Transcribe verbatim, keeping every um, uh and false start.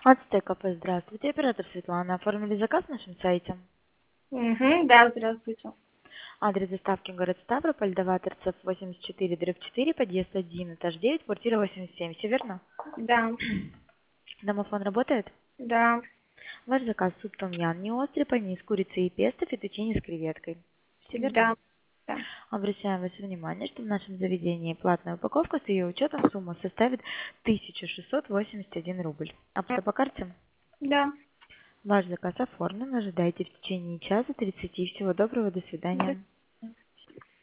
Ацтек кафе, здравствуйте. Оператор Светлана. Оформили заказ на нашем сайте. Угу, да, здравствуйте. Адрес доставки город Ставрополь, Дова Торцев восемьдесят четыре дробь четыре, подъезд один, этаж девять, квартира восемьдесят семь. Все верно? Да, Домофон работает? да, Ваш заказ суп том ян, не острый, панис, курица и песто, фетучини с креветкой. Все верно? да, да. Обращаем ваше внимание, что в нашем заведении платная упаковка с ее учетом сумма составит тысяча шестьсот восемьдесят один рубль. Оплата по карте? Да, Ваш заказ оформлен. Ожидайте в течение часа тридцати. Всего доброго. До да. свидания.